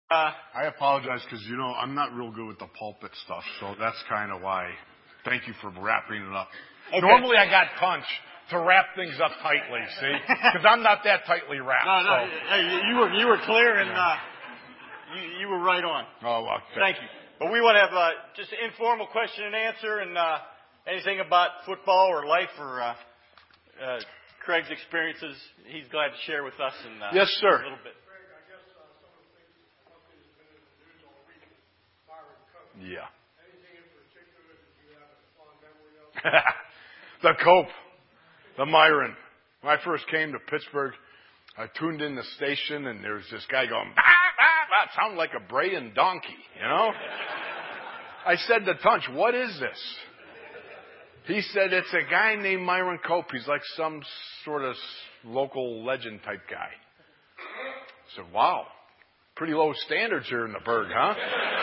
I apologize because, I'm not real good with the pulpit stuff, so that's kind of why. Thank you for wrapping it up. Okay. Normally I got Tunch to wrap things up tightly, see? Because I'm not that tightly wrapped. No. So. Hey, you were clear and you were right on. Oh, well. Thank you. But we want to have just an informal question and answer and anything about football or life or Craig's experiences he's glad to share with us in yes, sir. a little bit. Yeah. Anything in particular that you have a fond memory of? The Cope, the Myron. When I first came to Pittsburgh, I tuned in the station and there was this guy going, bah, bah, bah. It sounded like a braying donkey, I said to Tunch, what is this? He said, it's a guy named Myron Cope. He's like some sort of local legend type guy. I said, wow, pretty low standards here in the Berg, huh?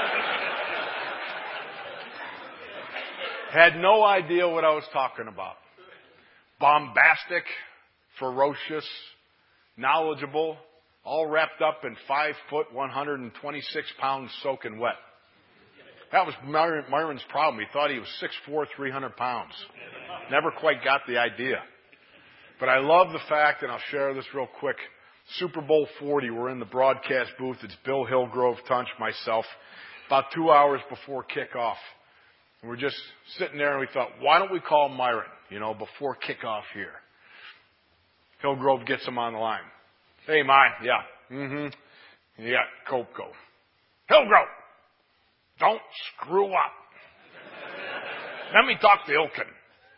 Had no idea what I was talking about. Bombastic, ferocious, knowledgeable, all wrapped up in 5 foot, 126 pounds soaking wet. That was Myron's problem. He thought he was 6'4", 300 pounds. Never quite got the idea. But I love the fact, and I'll share this real quick, Super Bowl 40, we're in the broadcast booth. It's Bill Hillgrove, Tunch, myself, about 2 hours before kickoff. And we're just sitting there and we thought, why don't we call Myron, before kickoff here? Hillgrove gets him on the line. Hey, Myron, yeah. Mm-hmm. You got Cope go. Hillgrove, don't screw up. Let me talk to Ilkin.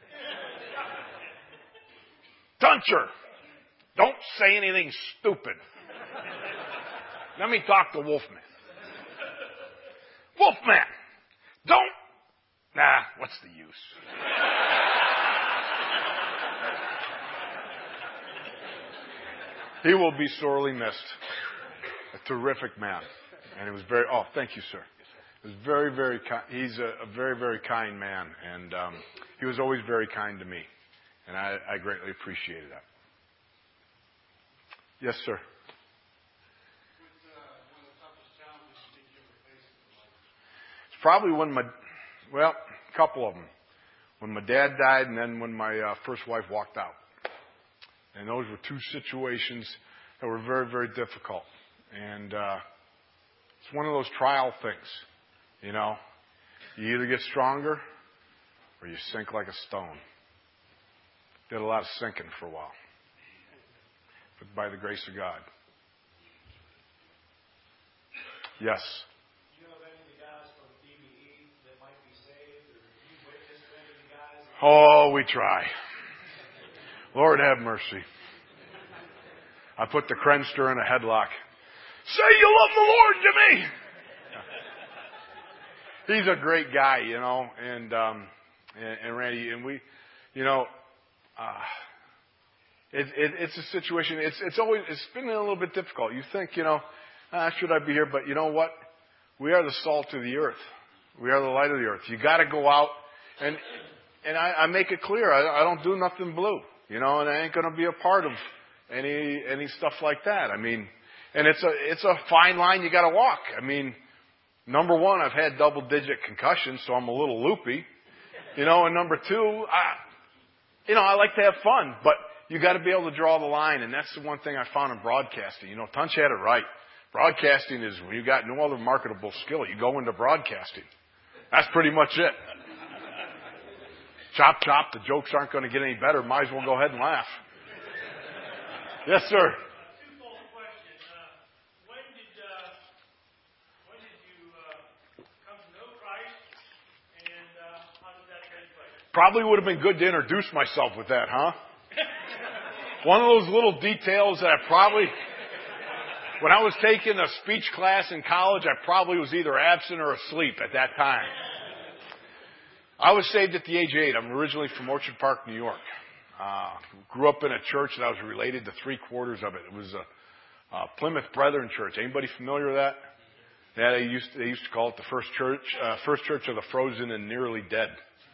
Tuncher, don't say anything stupid. Let me talk to Wolfman. Wolfman, don't. Nah, what's the use? He will be sorely missed. A terrific man. And it was thank you, sir. It was very, very kind. He's a very, very kind man. And he was always very kind to me. And I greatly appreciated that. Yes, sir. What's one of the toughest challenges you think you ever faced in life? It's probably a couple of them. When my dad died and then when my first wife walked out. And those were two situations that were very, very difficult. And it's one of those trial things, You either get stronger or you sink like a stone. Did a lot of sinking for a while. But by the grace of God. Yes. Oh, we try. Lord have mercy. I put the Krenster in a headlock. Say you love the Lord to me. He's a great guy, and Randy, and we, it's a situation. It's been a little bit difficult. You think, should I be here? But you know what? We are the salt of the earth. We are the light of the earth. You got to go out and I make it clear. I don't do nothing blue, and I ain't going to be a part of any stuff like that. And it's a fine line you got to walk. Number one, I've had double-digit concussions, so I'm a little loopy, and number two, I like to have fun, but you got to be able to draw the line, and that's the one thing I found in broadcasting. Tunch had it right. Broadcasting is when you got no other marketable skill, you go into broadcasting. That's pretty much it. Chop, chop, the jokes aren't going to get any better. Might as well go ahead and laugh. Yes, sir. Twofold question. When did you come to know Christ, and how did that take place? Probably would have been good to introduce myself with that, huh? One of those little details that I probably, when I was taking a speech class in college, I probably was either absent or asleep at that time. I was saved at the age of 8. I'm originally from Orchard Park, New York. Grew up in a church that I was related to 3/4 of it. It was a Plymouth Brethren Church. Anybody familiar with that? Yeah, they used to call it the First Church of the Frozen and Nearly Dead.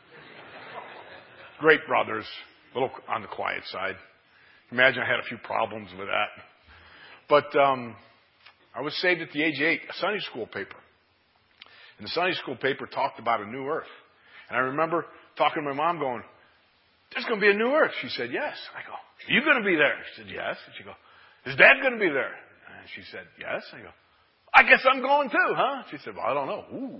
Great brothers, a little on the quiet side. Imagine I had a few problems with that. But I was saved at the age of 8, a Sunday school paper. And the Sunday school paper talked about a new earth. And I remember talking to my mom going, there's going to be a new earth. She said, yes. I go, are you going to be there? She said, yes. And she go, is Dad going to be there? And she said, yes. I go, I guess I'm going too, huh? She said, well, I don't know. Ooh.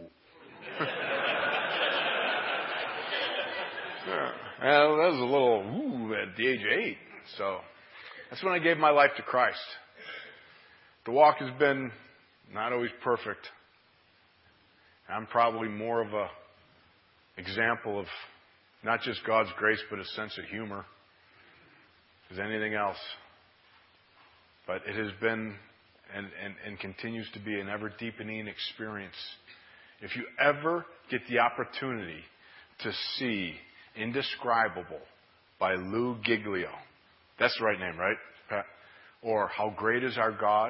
Well, that was a little ooh at the age of 8. So that's when I gave my life to Christ. The walk has been not always perfect. I'm probably more of a example of not just God's grace, but a sense of humor as anything else. But it has been and continues to be an ever-deepening experience. If you ever get the opportunity to see Indescribable by Lou Giglio, that's the right name, right, Pat? Or How Great Is Our God?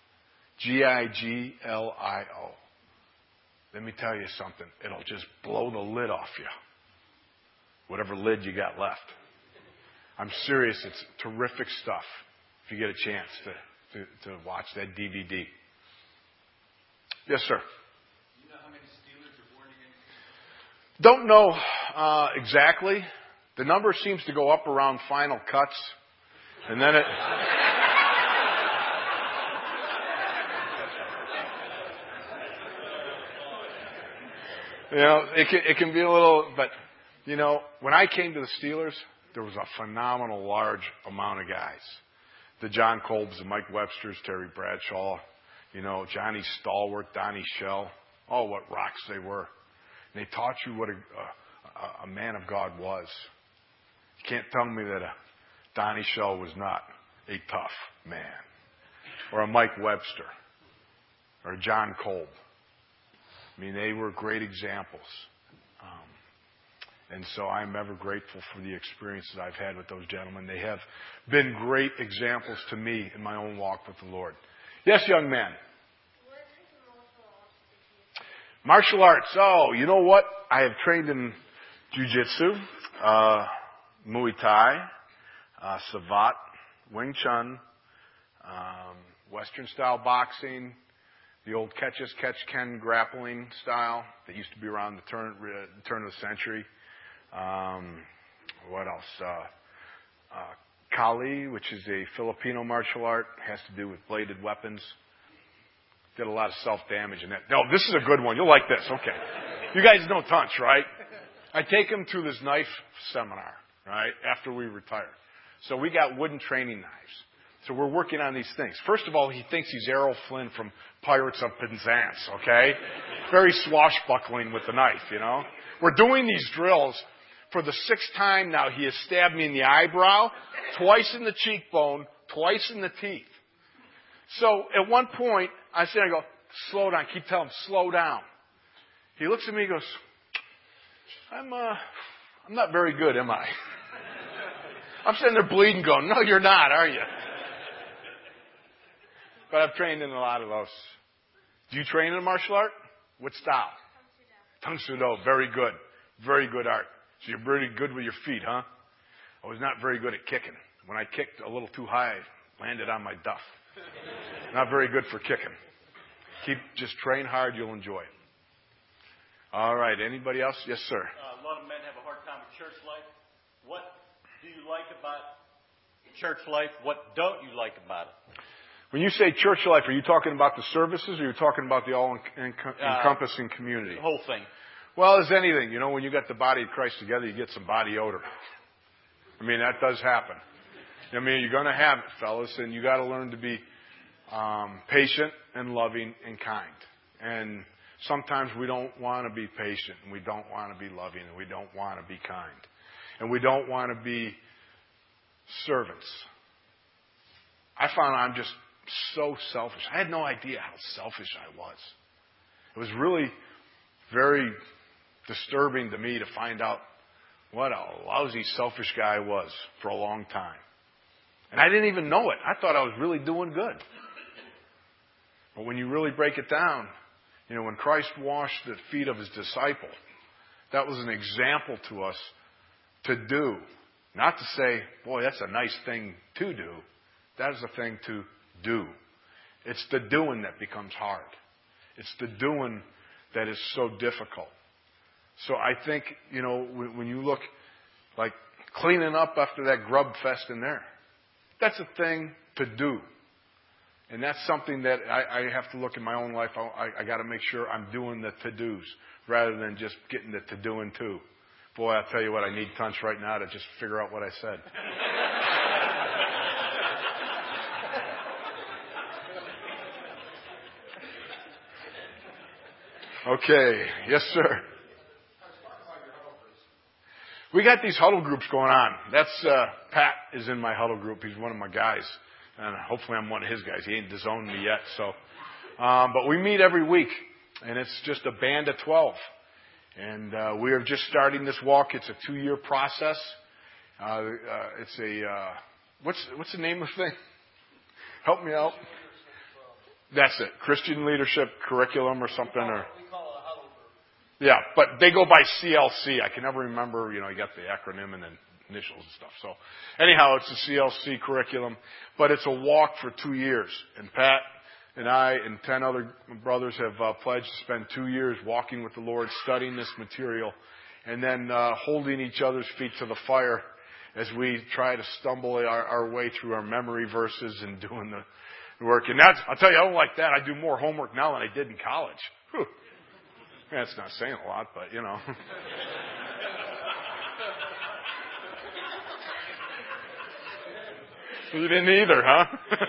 Giglio. Let me tell you something. It'll just blow the lid off you. Whatever lid you got left. I'm serious. It's terrific stuff. If you get a chance to watch that DVD. Yes, sir. Do you know how many Steelers are born again? Don't know exactly. The number seems to go up around Final Cuts. And then it... it can be a little... But, when I came to the Steelers, there was a phenomenal large amount of guys. The John Kolbs, the Mike Websters, Terry Bradshaw, Johnny Stallworth, Donnie Shell. Oh, what rocks they were. And they taught you what a man of God was. You can't tell me that a Donnie Shell was not a tough man. Or a Mike Webster. Or a John Kolb. I mean, they were great examples. And so I'm ever grateful for the experiences I've had with those gentlemen. They have been great examples to me in my own walk with the Lord. Yes, young man. Martial arts. Oh, you know what? I have trained in jiu-jitsu, Muay Thai, Savate, Wing Chun, Western-style boxing, the old catch-as-catch-can grappling style that used to be around the turn of the century. What else? Kali, which is a Filipino martial art, has to do with bladed weapons. Did a lot of self-damage in that. No, this is a good one. You'll like this. Okay. You guys know Tunch, right? I take him through this knife seminar, right, after we retire. So we got wooden training knives. So we're working on these things. First of all, he thinks he's Errol Flynn from Pirates of Penzance, okay? Very swashbuckling with the knife, We're doing these drills. For the 6th time now, he has stabbed me in the eyebrow, twice in the cheekbone, twice in the teeth. So at one point, I go, slow down. Keep telling him, slow down. He looks at me and goes, I'm not very good, am I? I'm sitting there bleeding going, no, you're not, are you? But I've trained in a lot of those. Do you train in a martial art? What style? Tang Soo Do. Very good. Very good art. So you're pretty good with your feet, huh? I was not very good at kicking. When I kicked a little too high, I landed on my duff. Not very good for kicking. Just train hard, you'll enjoy it. All right, anybody else? Yes, sir. A lot of men have a hard time with church life. What do you like about church life? What don't you like about it? When you say church life, are you talking about the services or are you talking about the all-encompassing community? The whole thing. Well, as anything, when you got the body of Christ together, you get some body odor. I mean, that does happen. I mean, you're going to have it, fellas, and you got to learn to be patient and loving and kind. And sometimes we don't want to be patient, and we don't want to be loving, and we don't want to be kind. And we don't want to be servants. I found I'm just so selfish. I had no idea how selfish I was. It was really very disturbing to me to find out what a lousy, selfish guy I was for a long time. And I didn't even know it. I thought I was really doing good. But when you really break it down, when Christ washed the feet of his disciple, that was an example to us to do. Not to say, boy, that's a nice thing to do. That is a thing to do. It's the doing that becomes hard. It's the doing that is so difficult. So I think, when you look like cleaning up after that grub fest in there, that's a thing to do. And that's something that I have to look in my own life. I got to make sure I'm doing the to-dos rather than just getting the to-doing too. Boy, I'll tell you what, I need Tunch right now to just figure out what I said. Okay. Yes, sir. We got these huddle groups going on. That's Pat is in my huddle group. He's one of my guys. And hopefully I'm one of his guys. He ain't disowned me yet. So, but we meet every week. And it's just a band of 12. And we are just starting this walk. It's a 2-year process. It's a, what's the name of the thing? Help me out. That's it. Christian Leadership Curriculum or something. Or yeah, but they go by CLC. I can never remember, you got the acronym and then initials and stuff. So anyhow, it's a CLC curriculum, but it's a walk for 2 years. And Pat and I and 10 other brothers have pledged to spend 2 years walking with the Lord, studying this material, and then holding each other's feet to the fire as we try to stumble our way through our memory verses and doing the work. And I'll tell you, I don't like that. I do more homework now than I did in college. Whew. That's not saying a lot, but You didn't either, huh?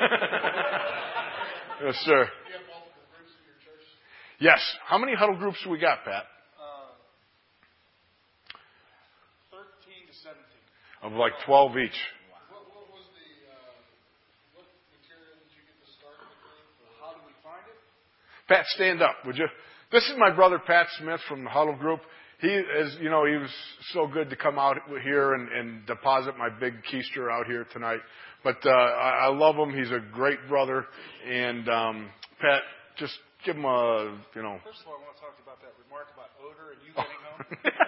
Yes, sir. Do you have multiple groups in your church? Yes. How many huddle groups do we got, Pat? 13 to 17. Of like 12 each. What was what material did you get to start with? Or how do we find it? Pat, stand up, would you? This is my brother Pat Smith from the huddle group. He is, he was so good to come out here and deposit my big keister out here tonight. But I love him. He's a great brother. And Pat, just give him a, First of all, I want to talk about that remark about odor and you getting home.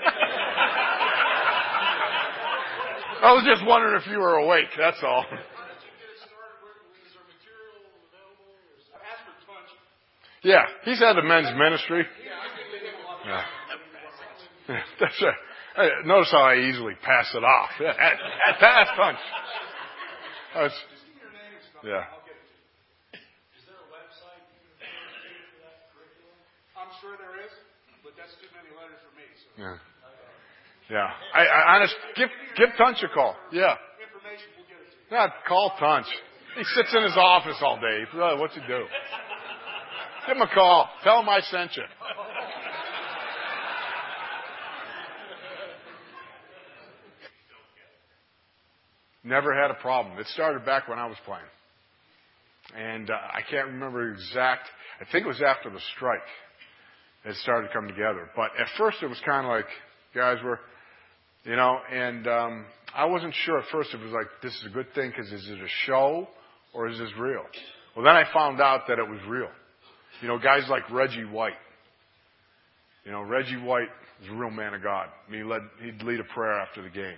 I was just wondering if you were awake. That's all. How did you get it started? Is there material available? Ask for Tunch. Yeah, he's had a men's ministry. Yeah, I think they get a lot of Yeah. That's right. Hey, notice how I easily pass it off. Pass Tunch. Just give me your name and stuff. Yeah. I'll get it to you. Is there a website you can refer to for that curriculum? I'm sure there is, but that's too many letters for me. So. Yeah. Yeah. I honest, give Tunch a call. Yeah. Information, we'll get it to you. Yeah, call Tunch. He sits in his office all day. Really, what's he do? Give him a call. Tell him I sent you. Never had a problem. It started back when I was playing. And I can't remember I think it was after the strike it started to come together. But at first it was kind of like, guys were, and I wasn't sure at first if it was like, this is a good thing because is it a show or is this real? Well, then I found out that it was real. Guys like Reggie White. Reggie White was a real man of God. He'd lead a prayer after the game.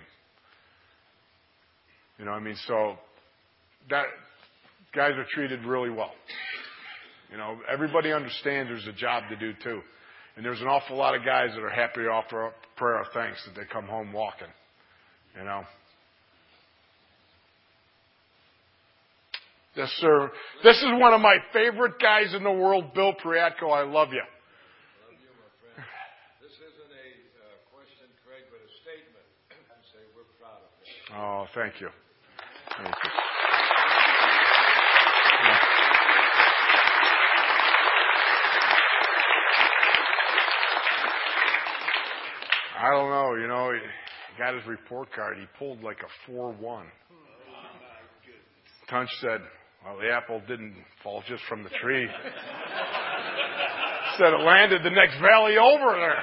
So that guys are treated really well. Everybody understands there's a job to do too. And there's an awful lot of guys that are happy to offer up prayer of thanks that they come home walking. Yes, sir. This is one of my favorite guys in the world, Bill Priatko. I love you. I love you, my friend. This isn't a question, Craig, but a statement. I say we're proud of you. Oh, thank you. Thank you. I don't know, he got his report card. He pulled like a 4.1. Tunch said, well, the apple didn't fall just from the tree. Said it landed the next valley over there.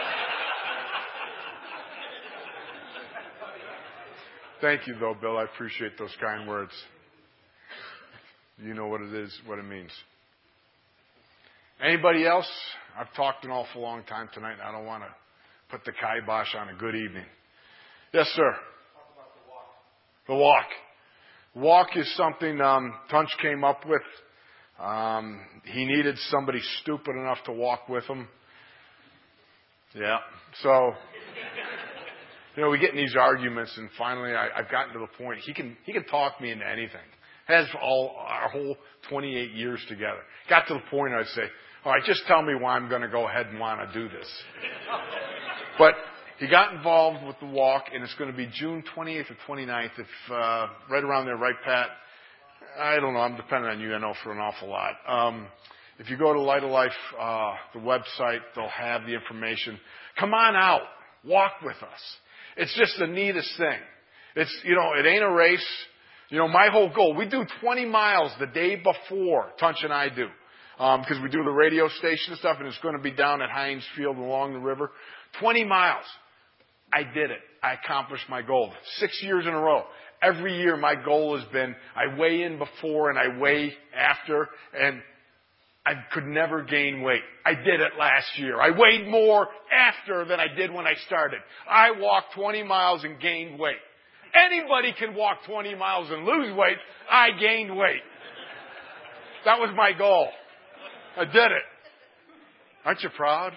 Thank you, though, Bill. I appreciate those kind words. You know what it is, what it means. Anybody else? I've talked an awful long time tonight, and I don't want to put the kibosh on a good evening. Yes, sir. Talk about the walk. The walk. Walk is something Tunch came up with He needed somebody stupid enough to walk with him. Yeah. So, we get in these arguments, and finally I've gotten to the point he can talk me into anything. Has our whole 28 years together. Got to the point I'd say, all right, just tell me why I'm going to go ahead and want to do this. But he got involved with the walk, and it's going to be June 28th or 29th, if right around there, right, Pat? I don't know. I'm depending on you, I know, for an awful lot. If you go to Light of Life, the website, they'll have the information. Come on out. Walk with us. It's just the neatest thing. It's, it ain't a race. My whole goal, we do 20 miles the day before, Tunch and I do. Because we do the radio station stuff, and it's going to be down at Heinz Field along the river. 20 miles. I did it. I accomplished my goal. 6 years in a row. Every year my goal has been, I weigh in before and I weigh after, and I could never gain weight. I did it last year. I weighed more after than I did when I started. I walked 20 miles and gained weight. Anybody can walk 20 miles and lose weight. I gained weight. That was my goal. I did it. Aren't you proud?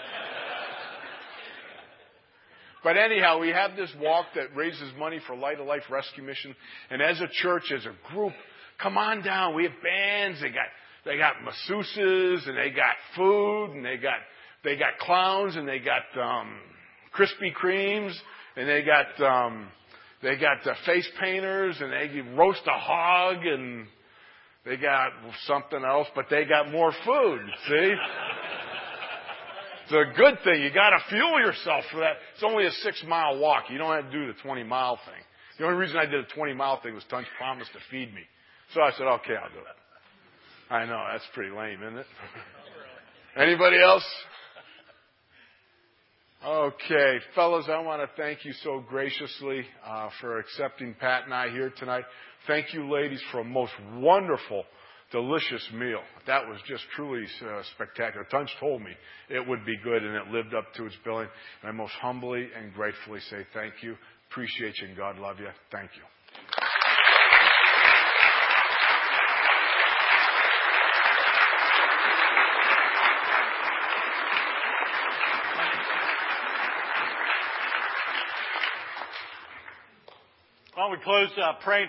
But anyhow, we have this walk that raises money for Light of Life Rescue Mission. And as a church, as a group, come on down. We have bands. They got masseuses, and they got food, and they got clowns, and they got Krispy Kremes, and they got face painters, and they roast a hog, and they got something else, but they got more food. See? It's a good thing. You got to fuel yourself for that. It's only a 6-mile walk. You don't have to do the 20-mile thing. The only reason I did a 20-mile thing was Tunch promised to feed me. So I said, okay, I'll do it. I know, that's pretty lame, isn't it? Anybody else? Okay, fellas, I want to thank you so graciously for accepting Pat and I here tonight. Thank you, ladies, for a most wonderful, delicious meal. That was just truly spectacular. Tunch told me it would be good, and it lived up to its billing. And I most humbly and gratefully say thank you. Appreciate you, and God love you. Thank you. Why don't we close praying